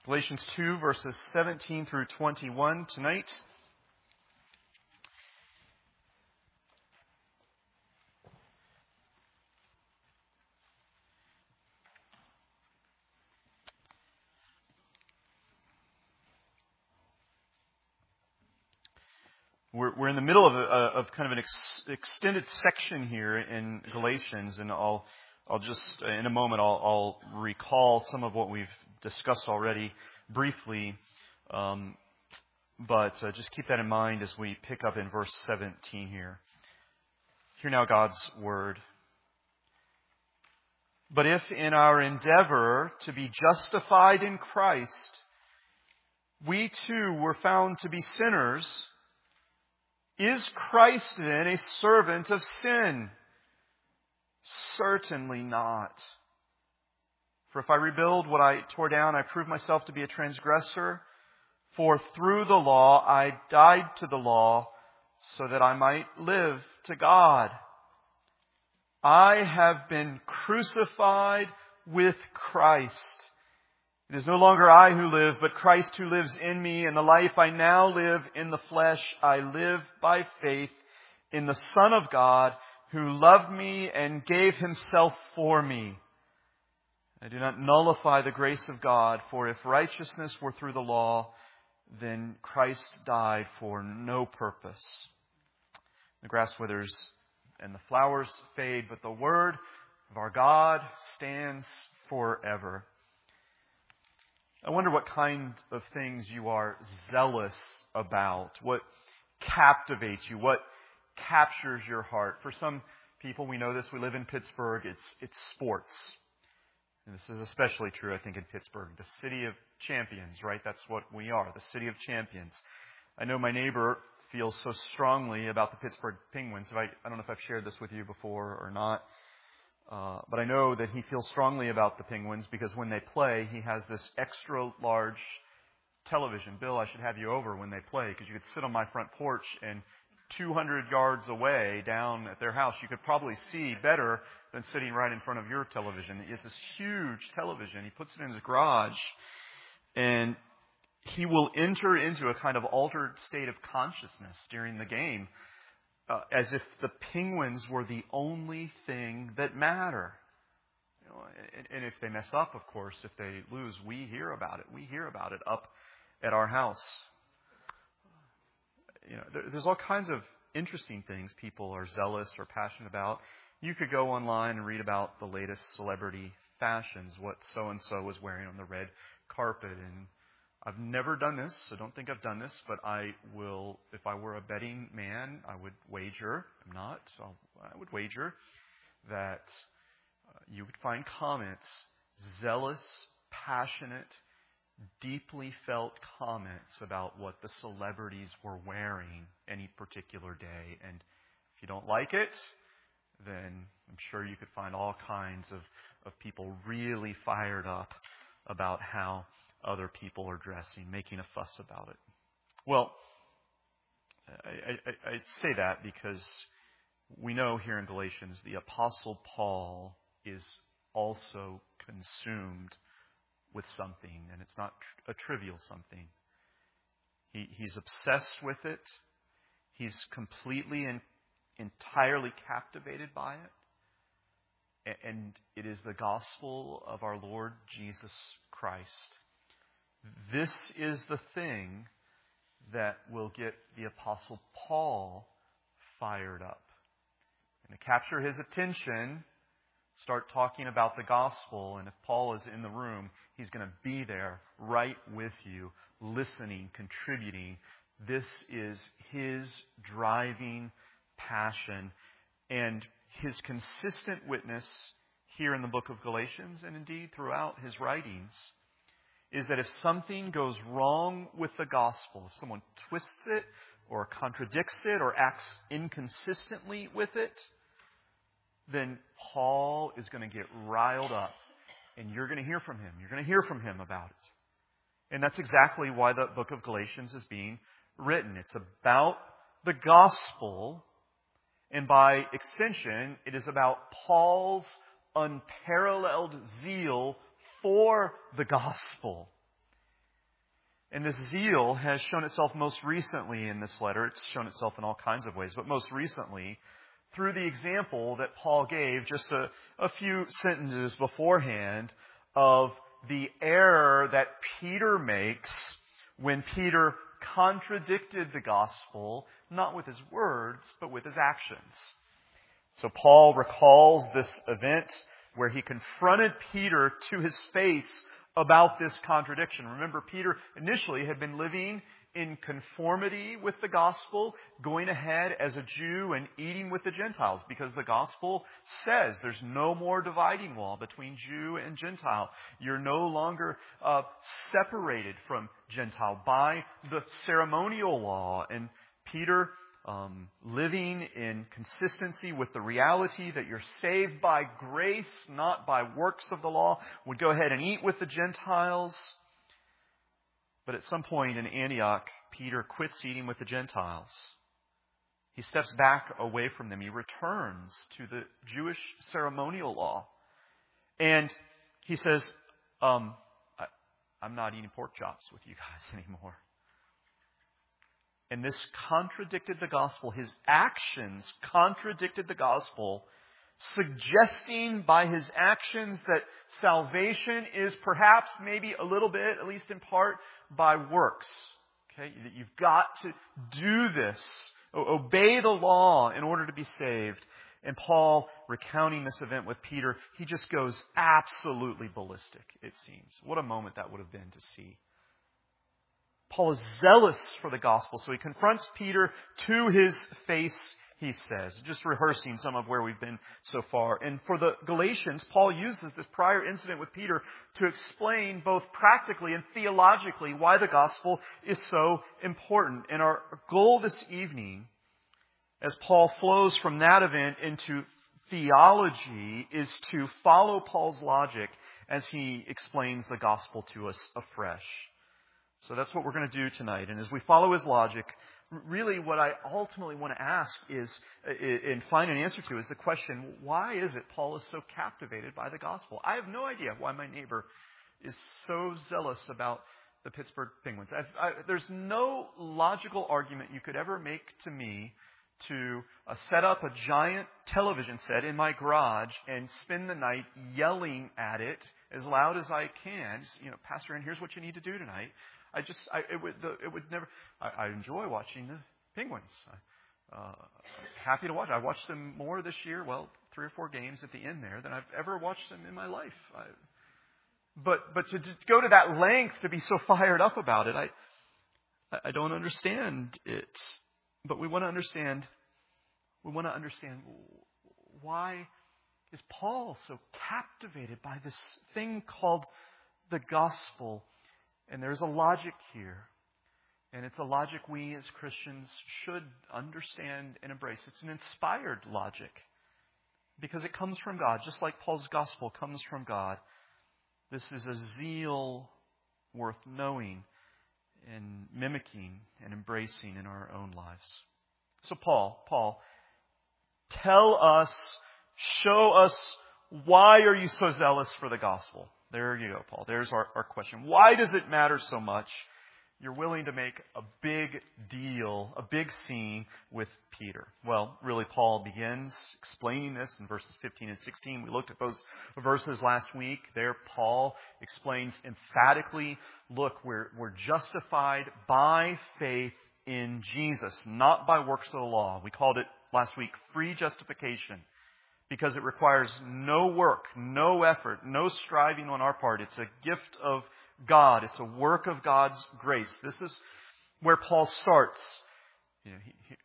Galatians 2, verses 17 through 21 tonight. We're in the middle of kind of an extended section here in Galatians, and I'll just in a moment I'll recall some of what we've discussed already briefly, but just keep that in mind as we pick up in verse 17 here. Hear now God's word. But if in our endeavor to be justified in Christ, we too were found to be sinners, is Christ then a servant of sin? Certainly not. For if I rebuild what I tore down, I prove myself to be a transgressor. For through the law I died to the law, so that I might live to God. I have been crucified with Christ. It is no longer I who live, but Christ who lives in me. And the life I now live in the flesh, I live by faith in the Son of God, who loved me and gave Himself for me. I do not nullify the grace of God, for if righteousness were through the law, then Christ died for no purpose. The grass withers and the flowers fade, but the word of our God stands forever. I wonder what kind of things you are zealous about, what captivates you, what captures your heart. For some people, we know this, we live in Pittsburgh, it's sports. And this is especially true, I think, in Pittsburgh, the city of champions, right? That's what we are, the city of champions. I know my neighbor feels so strongly about the Pittsburgh Penguins. I don't know if I've shared this with you before or not. But I know that he feels strongly about the Penguins because when they play, he has this extra large television. Bill, I should have you over when they play because you could sit on my front porch and 200 yards away down at their house, you could probably see better than sitting right in front of your television. It's this huge television. He puts it in his garage and he will enter into a kind of altered state of consciousness during the game. As if the Penguins were the only thing that matter. You know, and if they mess up, of course, if they lose, we hear about it. We hear about it up at our house. You know, there's all kinds of interesting things people are zealous or passionate about. You could go online and read about the latest celebrity fashions, what so-and-so was wearing on the red carpet. And I've never done this, so don't think I've done this, but I will, if I were a betting man, I would wager, I'm not, so I would wager that you would find comments, zealous, passionate, deeply felt comments about what the celebrities were wearing any particular day. And if you don't like it, then I'm sure you could find all kinds of people really fired up about how other people are dressing, making a fuss about it. Well, I say that because we know here in Galatians the Apostle Paul is also consumed with something, and it's not a trivial something. He's obsessed with it. He's completely and entirely captivated by it. And it is the gospel of our Lord Jesus Christ. This is the thing that will get the Apostle Paul fired up. And to capture his attention, start talking about the gospel. And if Paul is in the room, he's going to be there right with you, listening, contributing. This is his driving passion. And his consistent witness here in the book of Galatians, and indeed throughout his writings, is that if something goes wrong with the gospel, if someone twists it or contradicts it or acts inconsistently with it, then Paul is going to get riled up and you're going to hear from him. You're going to hear from him about it. And that's exactly why the book of Galatians is being written. It's about the gospel, and by extension, it is about Paul's unparalleled zeal for the gospel. And this zeal has shown itself most recently in this letter. It's shown itself in all kinds of ways, but most recently through the example that Paul gave just a few sentences beforehand of the error that Peter makes when Peter contradicted the gospel, not with his words, but with his actions. So Paul recalls this event where he confronted Peter to his face about this contradiction. Remember, Peter initially had been living in conformity with the gospel, going ahead as a Jew and eating with the Gentiles, because the gospel says there's no more dividing wall between Jew and Gentile. You're no longer separated from Gentile by the ceremonial law. And Peter, living in consistency with the reality that you're saved by grace, not by works of the law, would go ahead and eat with the Gentiles. But at some point in Antioch, Peter quits eating with the Gentiles. He steps back away from them. He returns to the Jewish ceremonial law. And he says, I'm not eating pork chops with you guys anymore. And this contradicted the gospel. His actions contradicted the gospel, suggesting by his actions that salvation is perhaps, maybe a little bit, at least in part, by works. Okay, that you've got to do this, obey the law in order to be saved. And Paul, recounting this event with Peter, he just goes absolutely ballistic, it seems. What a moment that would have been to see. Paul is zealous for the gospel, so he confronts Peter to his face, he says, just rehearsing some of where we've been so far. And for the Galatians, Paul uses this prior incident with Peter to explain both practically and theologically why the gospel is so important. And our goal this evening, as Paul flows from that event into theology, is to follow Paul's logic as he explains the gospel to us afresh. So that's what we're going to do tonight. And as we follow his logic, really what I ultimately want to ask is, and find an answer to, is the question, why is it Paul is so captivated by the gospel? I have no idea why my neighbor is so zealous about the Pittsburgh Penguins. There's no logical argument you could ever make to me to set up a giant television set in my garage and spend the night yelling at it as loud as I can. Pastor, and here's what you need to do tonight. It would never. I enjoy watching the Penguins. Happy to watch. I watched them more this year. 3 or 4 games at the end there than I've ever watched them in my life. But to go to that length to be so fired up about it, I don't understand it. But we want to understand. We want to understand why is Paul so captivated by this thing called the gospel. And there's a logic here. And it's a logic we as Christians should understand and embrace. It's an inspired logic. Because it comes from God. Just like Paul's gospel comes from God. This is a zeal worth knowing and mimicking and embracing in our own lives. So Paul, tell us, show us, why are you so zealous for the gospel? There you go, Paul. There's our question. Why does it matter so much? You're willing to make a big deal, a big scene with Peter. Well, really, Paul begins explaining this in verses 15 and 16. We looked at those verses last week. There, Paul explains emphatically, look, we're justified by faith in Jesus, not by works of the law. We called it last week free justification. Because it requires no work, no effort, no striving on our part. It's a gift of God. It's a work of God's grace. This is where Paul starts. I'm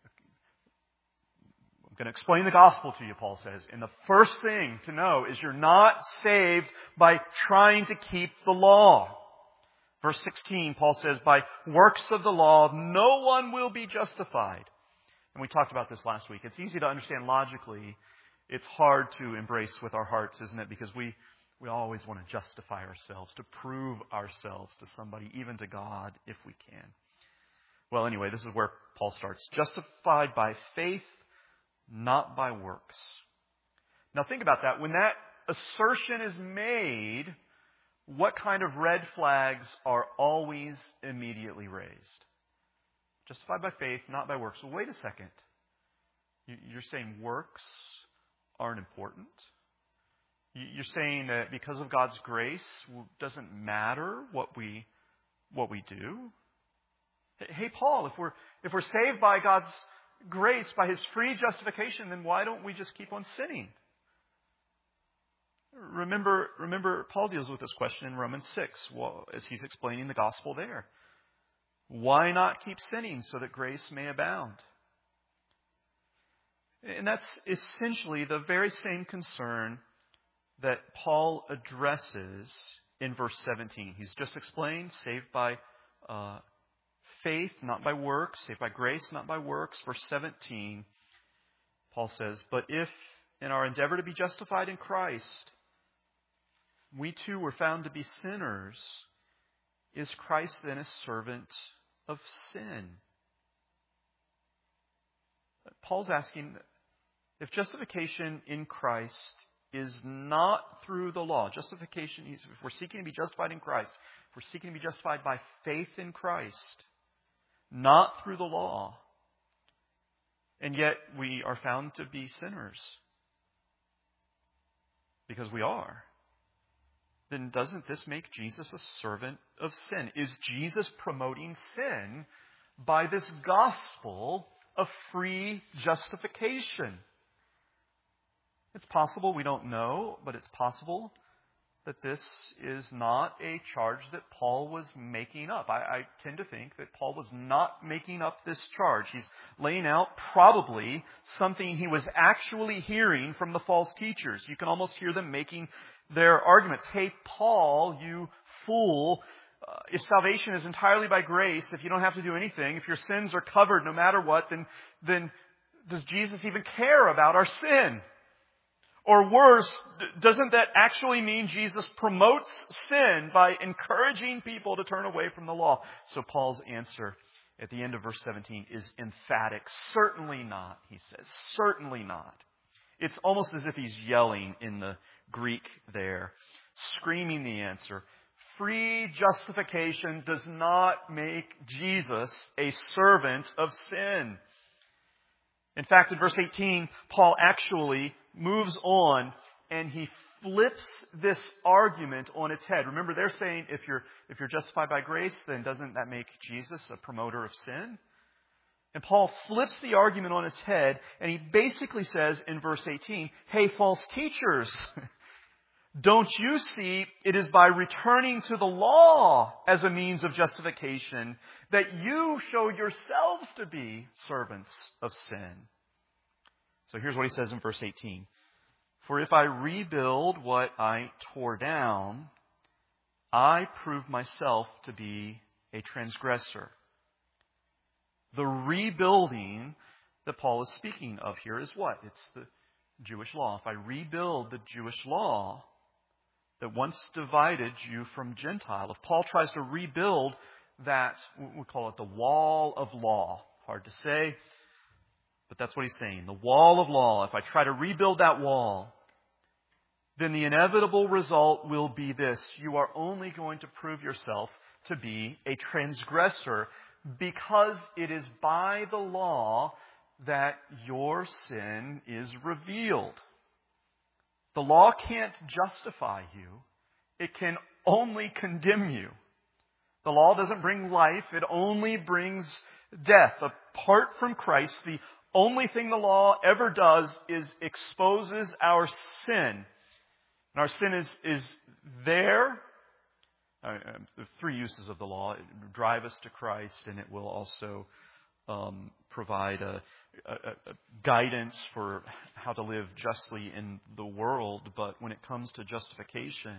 going to explain the gospel to you, Paul says. And the first thing to know is you're not saved by trying to keep the law. Verse 16, Paul says, by works of the law, no one will be justified. And we talked about this last week. It's easy to understand logically. It's hard to embrace with our hearts, isn't it? Because we always want to justify ourselves, to prove ourselves to somebody, even to God, if we can. Well, anyway, this is where Paul starts. Justified by faith, not by works. Now think about that. When that assertion is made, what kind of red flags are always immediately raised? Justified by faith, not by works. Well, wait a second. You're saying works aren't important? You're saying that because of God's grace, it doesn't matter what we do? Hey, Paul, if we're saved by God's grace, by His free justification, then why don't we just keep on sinning? Remember, Paul deals with this question in Romans 6 as he's explaining the gospel there. Why not keep sinning so that grace may abound? And that's essentially the very same concern that Paul addresses in verse 17. He's just explained, saved by faith, not by works, saved by grace, not by works. Verse 17, Paul says, but if in our endeavor to be justified in Christ, we too were found to be sinners, is Christ then a servant of sin? Paul's asking, if justification in Christ is not through the law, justification, if we're seeking to be justified in Christ, if we're seeking to be justified by faith in Christ, not through the law, and yet we are found to be sinners, because we are, then doesn't this make Jesus a servant of sin? Is Jesus promoting sin by this gospel of free justification? It's possible, we don't know, but it's possible that this is not a charge that Paul was making up. I tend to think that Paul was not making up this charge. He's laying out probably something he was actually hearing from the false teachers. You can almost hear them making their arguments. Hey, Paul, you fool, if salvation is entirely by grace, if you don't have to do anything, if your sins are covered no matter what, then does Jesus even care about our sin? Or worse, doesn't that actually mean Jesus promotes sin by encouraging people to turn away from the law? So Paul's answer at the end of verse 17 is emphatic. Certainly not, he says. Certainly not. It's almost as if he's yelling in the Greek there, screaming the answer. Free justification does not make Jesus a servant of sin. In fact, in verse 18, Paul actually moves on and he flips this argument on its head. Remember, they're saying if you're justified by grace, then doesn't that make Jesus a promoter of sin? And Paul flips the argument on its head and he basically says in verse 18, hey, false teachers, don't you see it is by returning to the law as a means of justification that you show yourselves to be servants of sin? So here's what he says in verse 18. For if I rebuild what I tore down, I prove myself to be a transgressor. The rebuilding that Paul is speaking of here is what? It's the Jewish law. If I rebuild the Jewish law that once divided Jew from Gentile, if Paul tries to rebuild that, we call it the wall of law. Hard to say, but that's what he's saying. The wall of law. If I try to rebuild that wall, then the inevitable result will be this. You are only going to prove yourself to be a transgressor because it is by the law that your sin is revealed. The law can't justify you. It can only condemn you. The law doesn't bring life. It only brings death. Apart from Christ, the only thing the law ever does is exposes our sin. And our sin is there. The three uses of the law: it will drive us to Christ, and it will also provide a guidance for how to live justly in the world. But when it comes to justification,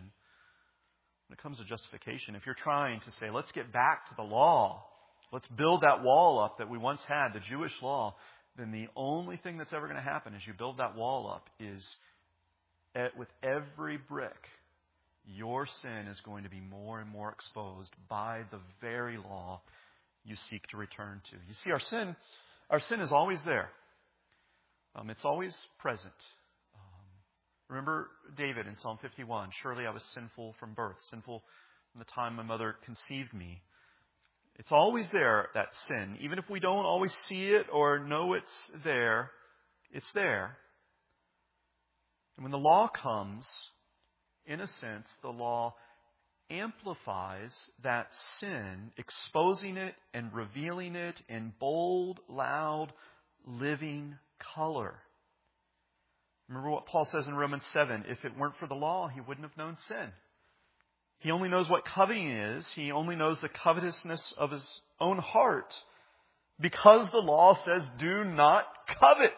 if you're trying to say, let's get back to the law, let's build that wall up that we once had, the Jewish law, then the only thing that's ever going to happen as you build that wall up is with every brick, your sin is going to be more and more exposed by the very law you seek to return to. You see, our sin is always there. It's always present. Remember David in Psalm 51. Surely I was sinful from birth, sinful from the time my mother conceived me. It's always there, that sin. Even if we don't always see it or know it's there, it's there. And when the law comes, in a sense, the law amplifies that sin, exposing it and revealing it in bold, loud, living color. Remember what Paul says in Romans 7. If it weren't for the law, he wouldn't have known sin. He only knows what coveting is. He only knows the covetousness of his own heart because the law says, do not covet.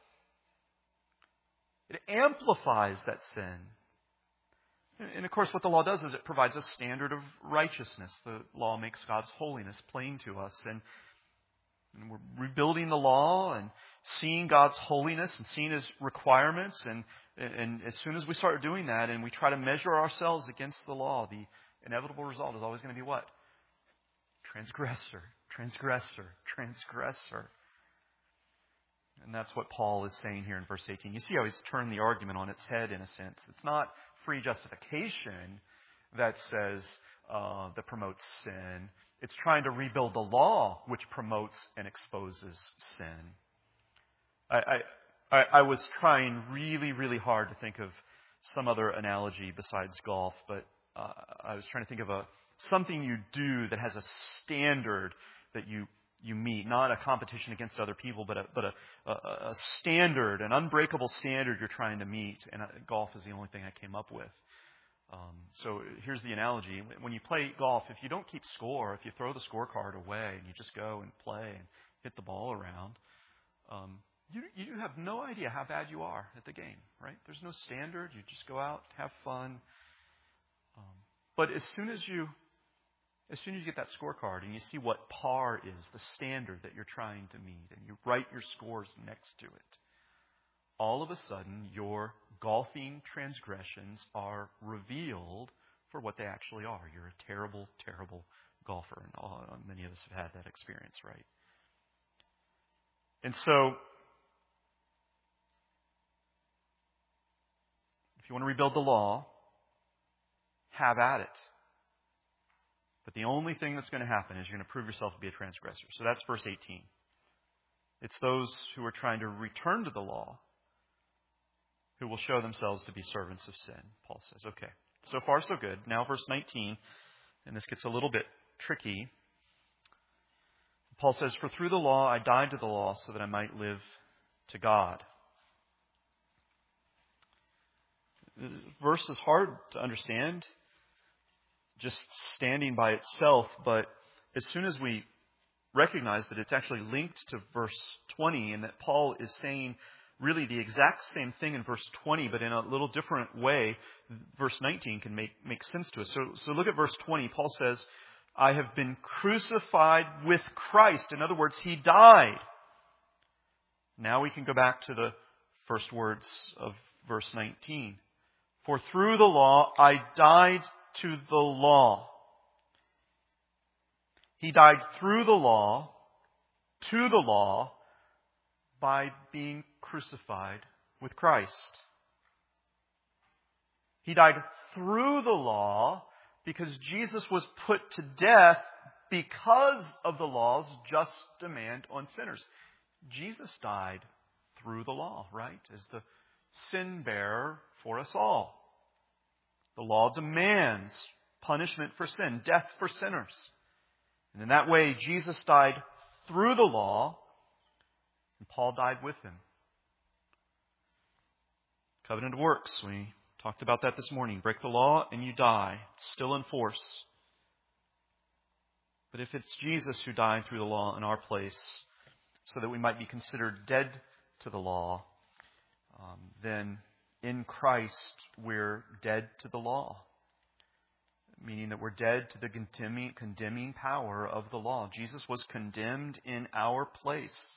It amplifies that sin. And of course, what the law does is it provides a standard of righteousness. The law makes God's holiness plain to us. And we're rebuilding the law and seeing God's holiness and seeing His requirements. And as soon as we start doing that and we try to measure ourselves against the law, the inevitable result is always going to be what? Transgressor, transgressor, transgressor. And that's what Paul is saying here in verse 18. You see how he's turned the argument on its head in a sense. It's not free justification that says that promotes sin. It's trying to rebuild the law which promotes and exposes sin. I was trying really, really hard to think of some other analogy besides golf, but I was trying to think of something you do that has a standard that you meet, not a competition against other people, but a standard, an unbreakable standard you're trying to meet. And golf is the only thing I came up with. So here's the analogy. When you play golf, if you don't keep score, if you throw the scorecard away and you just go and play and hit the ball around, you have no idea how bad you are at the game, right? There's no standard. You just go out, have fun. But as soon as you get that scorecard and you see what par is, the standard that you're trying to meet, and you write your scores next to it, all of a sudden your golfing transgressions are revealed for what they actually are. You're a terrible, terrible golfer. And many of us have had that experience, right? And so, if you want to rebuild the law, have at it. But the only thing that's going to happen is you're going to prove yourself to be a transgressor. So that's verse 18. It's those who are trying to return to the law who will show themselves to be servants of sin, Paul says. Okay, so far so good. Now verse 19, and this gets a little bit tricky. Paul says, for through the law I died to the law so that I might live to God. This verse is hard to understand just standing by itself, but as soon as we recognize that it's actually linked to verse 20 and that Paul is saying really the exact same thing in verse 20, but in a little different way, verse 19 can make sense to us. So look at verse 20. Paul says, I have been crucified with Christ. In other words, He died. Now we can go back to the first words of verse 19. For through the law I died to the law. He died through the law, to the law, by being crucified with Christ. He died through the law because Jesus was put to death because of the law's just demand on sinners. Jesus died through the law, right? As the sin bearer for us all. The law demands punishment for sin, death for sinners. And in that way, Jesus died through the law, and Paul died with Him. Covenant works. We talked about that this morning. Break the law and you die. It's still in force. But if it's Jesus who died through the law in our place so that we might be considered dead to the law, then in Christ we're dead to the law. Meaning that we're dead to the condemning power of the law. Jesus was condemned in our place.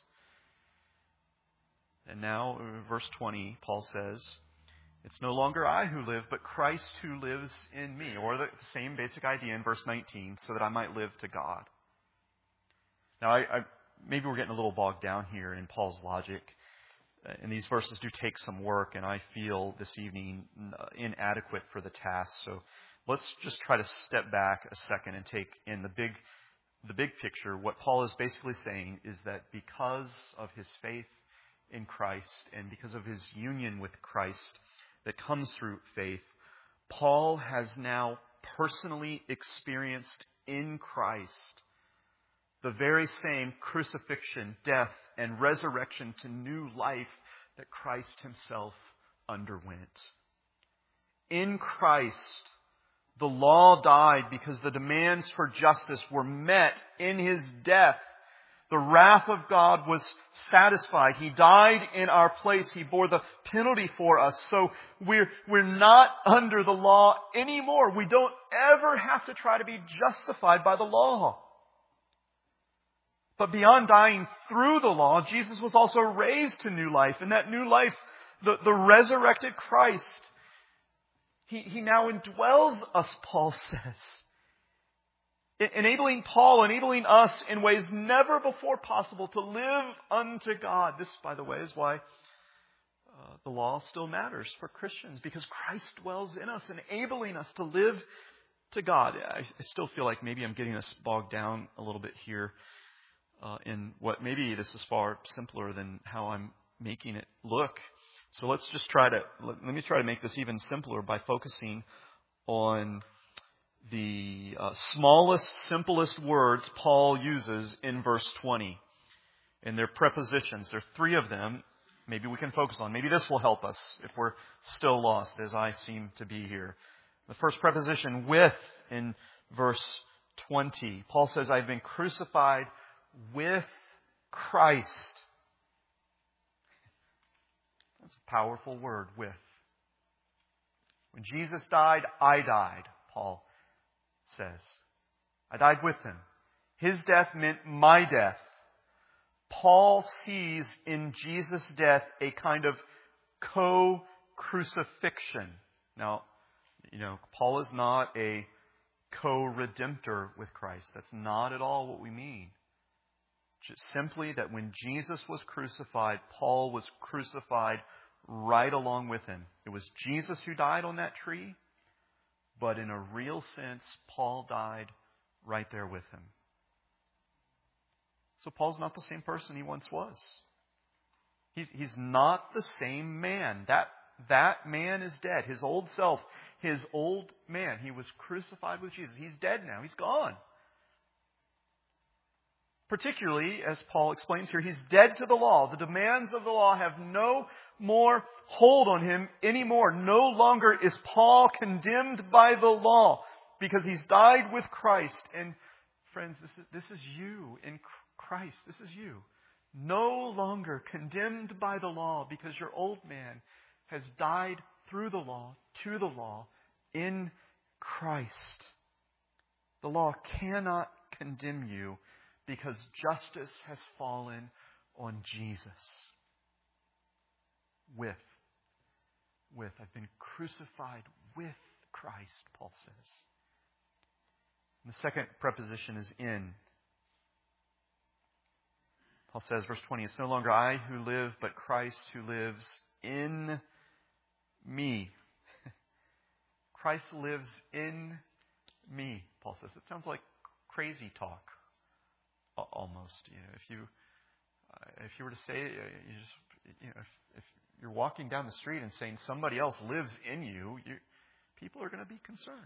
And now, verse 20, Paul says, it's no longer I who live, but Christ who lives in me. Or the same basic idea in verse 19, so that I might live to God. Now, maybe we're getting a little bogged down here in Paul's logic. And these verses do take some work, and I feel this evening inadequate for the task. So let's just try to step back a second and take in the big picture. What Paul is basically saying is that because of his faith in Christ and because of his union with Christ that comes through faith, Paul has now personally experienced in Christ the very same crucifixion, death, and resurrection to new life that Christ himself underwent. In Christ, the law died because the demands for justice were met in his death. The wrath of God was satisfied. He died in our place. He bore the penalty for us. So we're not under the law anymore. We don't ever have to try to be justified by the law. But beyond dying through the law, Jesus was also raised to new life. And that new life, the resurrected Christ, He now indwells us, Paul says. Enabling us in ways never before possible to live unto God. This, by the way, is why the law still matters for Christians, because Christ dwells in us, enabling us to live to God. I still feel like maybe I'm getting us bogged down a little bit here in what maybe this is far simpler than how I'm making it look. So let me try to make this even simpler by focusing on the smallest, simplest words Paul uses in verse 20. And they're prepositions. There are 3 of them. Maybe we can focus on. Maybe this will help us if we're still lost, as I seem to be here. The first preposition, with, in verse 20. Paul says, I've been crucified with Christ. That's a powerful word, with. When Jesus died, I died, Paul says. I died with him. His death meant my death. Paul sees in Jesus' death a kind of co-crucifixion. Now, Paul is not a co-redemptor with Christ. That's not at all what we mean. Just simply that when Jesus was crucified, Paul was crucified right along with him. It was Jesus who died on that tree, but in a real sense, Paul died right there with him. So Paul's not the same person he once was. He's not the same man. That man is dead. His old self, his old man, he was crucified with Jesus. He's dead now. He's gone. Particularly, as Paul explains here, he's dead to the law. The demands of the law have no more hold on him anymore. No longer is Paul condemned by the law because he's died with Christ. And friends, this is you in Christ. This is you. No longer condemned by the law because your old man has died through the law, to the law, in Christ. The law cannot condemn you because justice has fallen on Jesus. With. I've been crucified with Christ, Paul says. And the second preposition is in. Paul says, verse 20, it's no longer I who live, but Christ who lives in me. Christ lives in me, Paul says. It sounds like crazy talk. Almost, if you were to say, if you're walking down the street and saying somebody else lives in you, people are going to be concerned.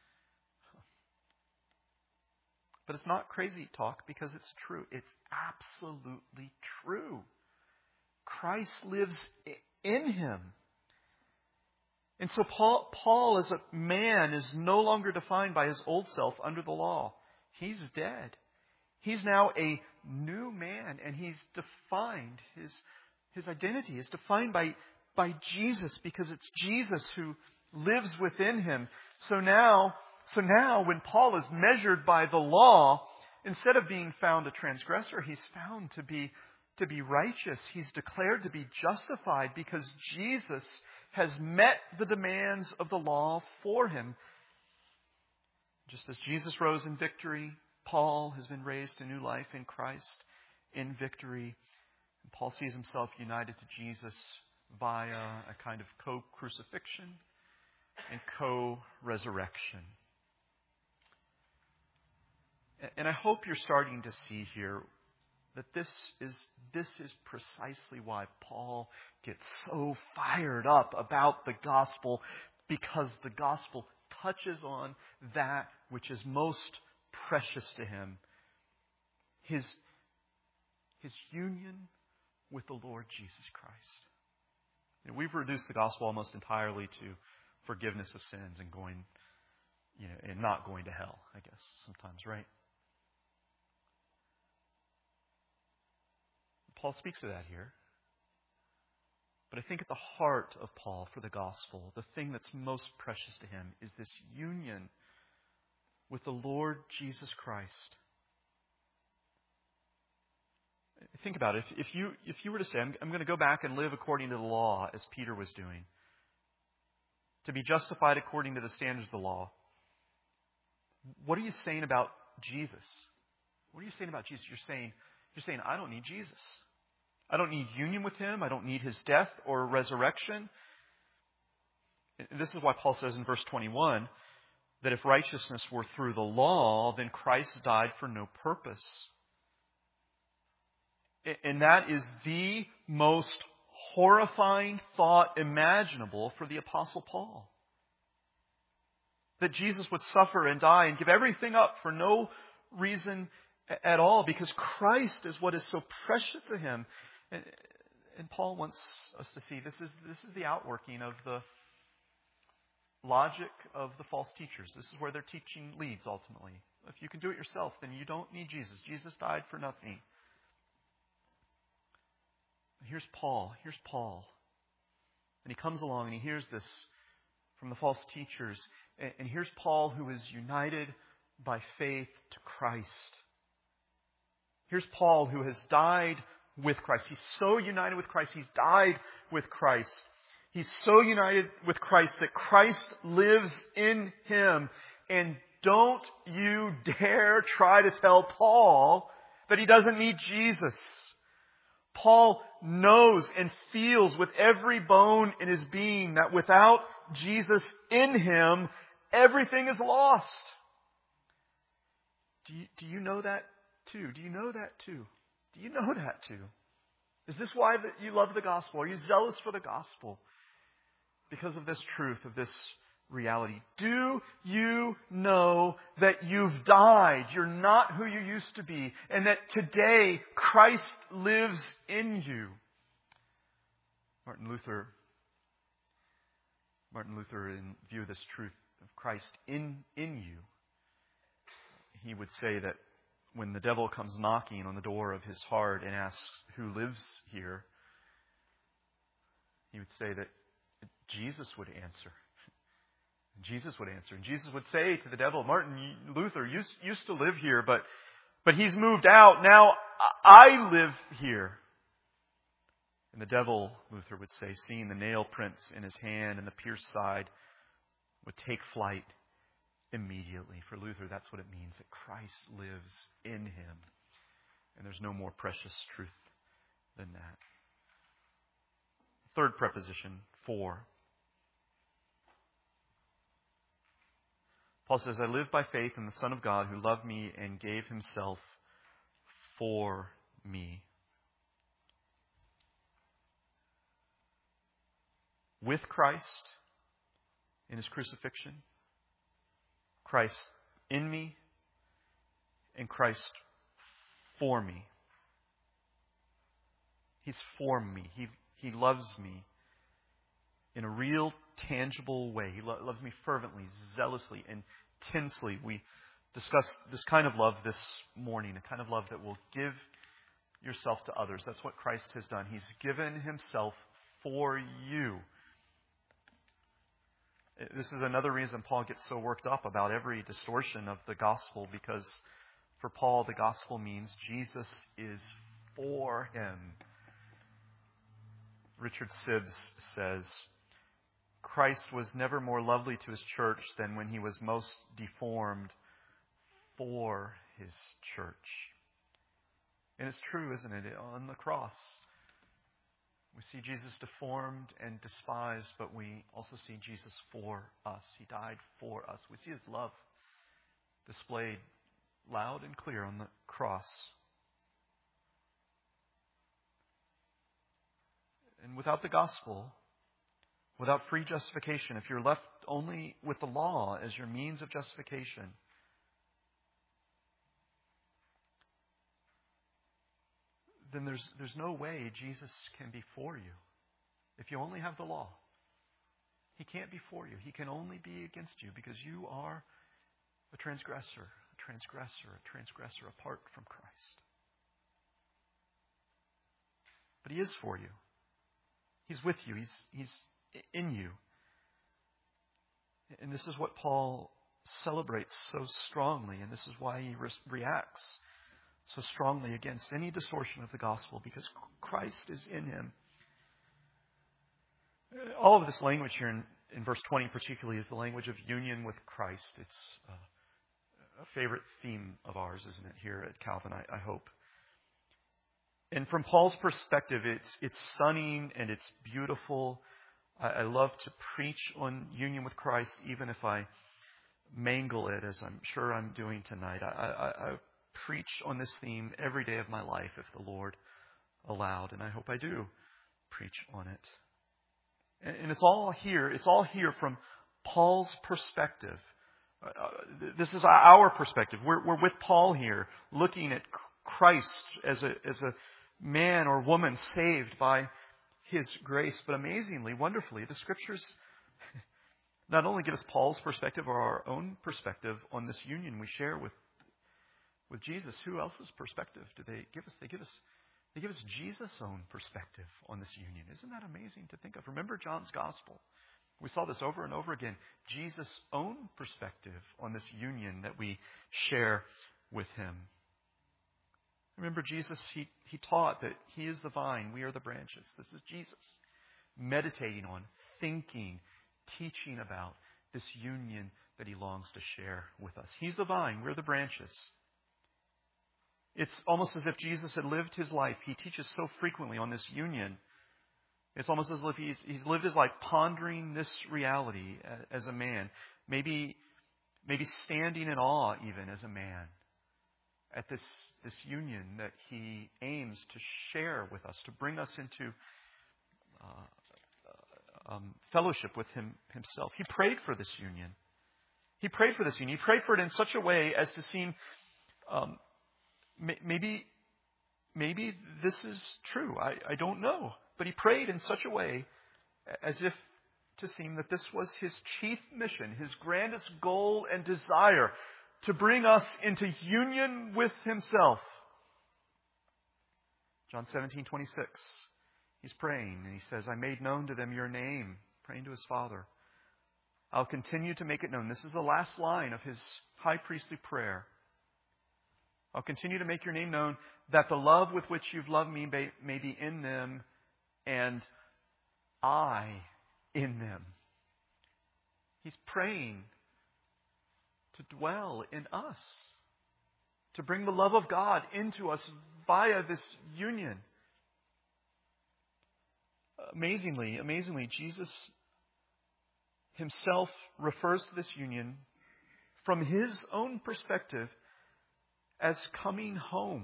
But it's not crazy talk because it's true. It's absolutely true. Christ lives in him. And so Paul as a man is no longer defined by his old self under the law. He's dead. He's now a new man, and he's defined, his identity is defined by Jesus, because it's Jesus who lives within him. So now when Paul is measured by the law, instead of being found a transgressor, he's found to be righteous. He's declared to be justified because Jesus has met the demands of the law for him. Just as Jesus rose in victory, Paul has been raised to new life in Christ in victory And Paul sees himself united to Jesus via a kind of co-crucifixion and co-resurrection. And I hope you're starting to see here that this is precisely why Paul gets so fired up about the gospel, because the gospel touches on that which is most precious to him, his union with the Lord Jesus Christ. You know, we've reduced the gospel almost entirely to forgiveness of sins and going, and not going to hell, I guess, sometimes, right? Paul speaks of that here. But I think at the heart of Paul for the gospel, the thing that's most precious to him is this union with the Lord Jesus Christ. Think about it. If you were to say, I'm going to go back and live according to the law, as Peter was doing, to be justified according to the standards of the law, what are you saying about Jesus? What are you saying about Jesus? You're saying, I don't need Jesus. I don't need union with him. I don't need his death or resurrection. And this is why Paul says in verse 21 that if righteousness were through the law, then Christ died for no purpose. And that is the most horrifying thought imaginable for the Apostle Paul. That Jesus would suffer and die and give everything up for no reason at all, because Christ is what is so precious to him. And Paul wants us to see this is the outworking of the logic of the false teachers. This is where their teaching leads ultimately. If you can do it yourself, then you don't need Jesus. Jesus died for nothing. Here's Paul. And he comes along and he hears this from the false teachers. And here's Paul, who is united by faith to Christ. Here's Paul, who has died with Christ. He's so united with Christ. He's died with Christ. He's so united with Christ that Christ lives in him. And don't you dare try to tell Paul that he doesn't need Jesus. Paul knows and feels with every bone in his being that without Jesus in him, everything is lost. Do you know that too? Do you know that too? Do you know that too? Is this why you love the gospel? Are you zealous for the gospel? Because of this truth, of this reality. Do you know that you've died? You're not who you used to be. And that today Christ lives in you. Martin Luther, in view of this truth of Christ in you, he would say that when the devil comes knocking on the door of his heart and asks who lives here, he would say that Jesus would answer. Jesus would answer. And Jesus would say to the devil, Martin Luther used to live here, but he's moved out. Now I live here. And the devil, Luther would say, seeing the nail prints in his hand and the pierced side, would take flight immediately. For Luther, that's what it means, that Christ lives in him. And there's no more precious truth than that. Third preposition, for. Paul says, I live by faith in the Son of God who loved me and gave himself for me. With Christ in his crucifixion, Christ in me, and Christ for me. He's for me. He loves me in a real, tangible way. He loves me fervently, zealously, intensely. We discussed this kind of love this morning, a kind of love that will give yourself to others. That's what Christ has done. He's given himself for you. This is another reason Paul gets so worked up about every distortion of the gospel, because for Paul, the gospel means Jesus is for him. Richard Sibbes says, Christ was never more lovely to his church than when he was most deformed for his church. And it's true, isn't it? On the cross, We see Jesus deformed and despised, but we also see Jesus for us. He died for us. We see His love displayed loud and clear on the cross. And without the gospel, without free justification, if you're left only with the law as your means of justification, then there's no way Jesus can be for you. If you only have the law, He can't be for you. He can only be against you because you are a transgressor apart from Christ. But He is for you. He's with you. He's in you. And this is what Paul celebrates so strongly, and this is why he reacts so strongly against any distortion of the gospel, because Christ is in him. All of this language here in verse 20 particularly is the language of union with Christ. It's a favorite theme of ours, isn't it, here at Calvin, I hope. And from Paul's perspective, it's stunning and it's beautiful. I love to preach on union with Christ, even if I mangle it, as I'm sure I'm doing tonight. I preach on this theme every day of my life, if the Lord allowed, and I hope I do preach on it. And it's all here from Paul's perspective. This is our perspective. We're with Paul here, looking at Christ as a man or woman saved by His grace. But amazingly, wonderfully, the Scriptures not only give us Paul's perspective or our own perspective on this union we share with Jesus. Who else's perspective do they give us? They give us Jesus' own perspective on this union. Isn't that amazing to think of? Remember John's Gospel. We saw this over and over again. Jesus' own perspective on this union that we share with Him. Remember Jesus, He taught that He is the vine, we are the branches. This is Jesus meditating on, thinking, teaching about this union that He longs to share with us. He's the vine, we're the branches. It's almost as if Jesus had lived His life. He teaches so frequently on this union. It's almost as if He's lived His life pondering this reality as a man. Maybe standing in awe even as a man at this union that He aims to share with us, to bring us into fellowship with Himself. He prayed for this union. He prayed for this union. He prayed for it in such a way as to seem... Maybe this is true. I don't know. But He prayed in such a way as if to seem that this was His chief mission, His grandest goal and desire, to bring us into union with Himself. John 17:26. He's praying and He says, I made known to them your name, praying to His Father. I'll continue to make it known. This is the last line of His high priestly prayer. I'll continue to make your name known, that the love with which you've loved me may be in them, and I in them. He's praying to dwell in us, to bring the love of God into us via this union. Amazingly, Jesus Himself refers to this union from His own perspective as coming home.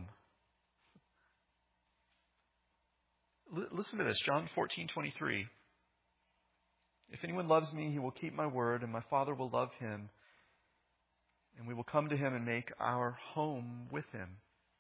Listen to this, John 14:23. If anyone loves me, he will keep my word, and my Father will love him, and we will come to him and make our home with him.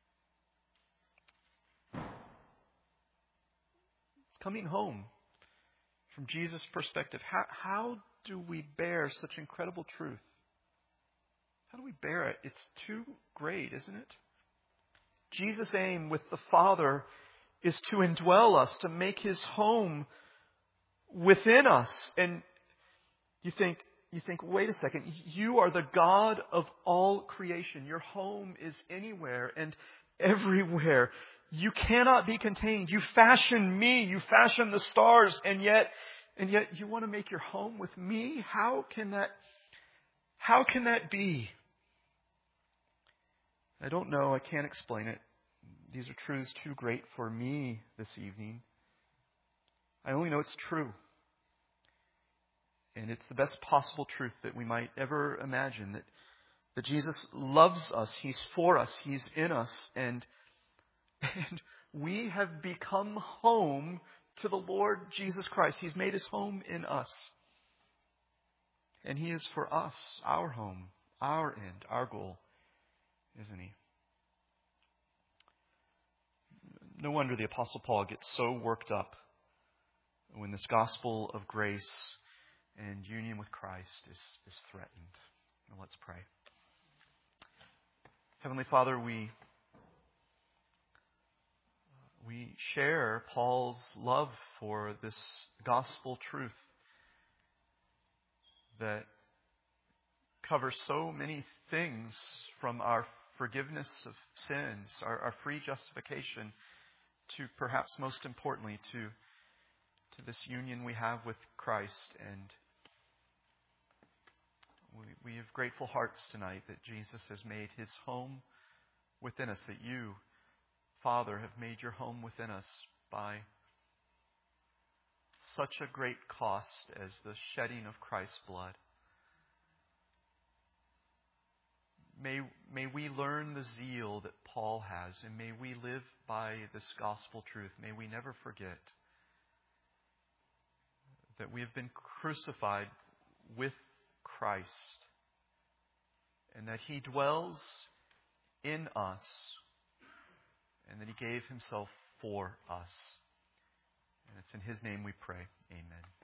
It's coming home from Jesus' perspective. How do we bear such incredible truth? How do we bear it? It's too great, isn't it? Jesus' aim with the Father is to indwell us, to make His home within us. And you think, wait a second, you are the God of all creation. Your home is anywhere and everywhere. You cannot be contained. You fashion me, you fashion the stars, and yet you want to make your home with me? How can that be? I don't know. I can't explain it. These are truths too great for me this evening. I only know it's true. And it's the best possible truth that we might ever imagine, that Jesus loves us, He's for us, He's in us, and we have become home to the Lord Jesus Christ. He's made His home in us. And He is for us, our home, our end, our goal, isn't He? No wonder the Apostle Paul gets so worked up when this gospel of grace and union with Christ is threatened. Now let's pray. Heavenly Father, we share Paul's love for this gospel truth that covers so many things, from our forgiveness of sins, our free justification, to perhaps most importantly to this union we have with Christ. And we have grateful hearts tonight that Jesus has made His home within us, that you, Father, have made your home within us by such a great cost as the shedding of Christ's blood. May we learn the zeal that Paul has, and may we live by this gospel truth. May we never forget that we have been crucified with Christ, and that He dwells in us, and that He gave Himself for us. And it's in His name we pray. Amen.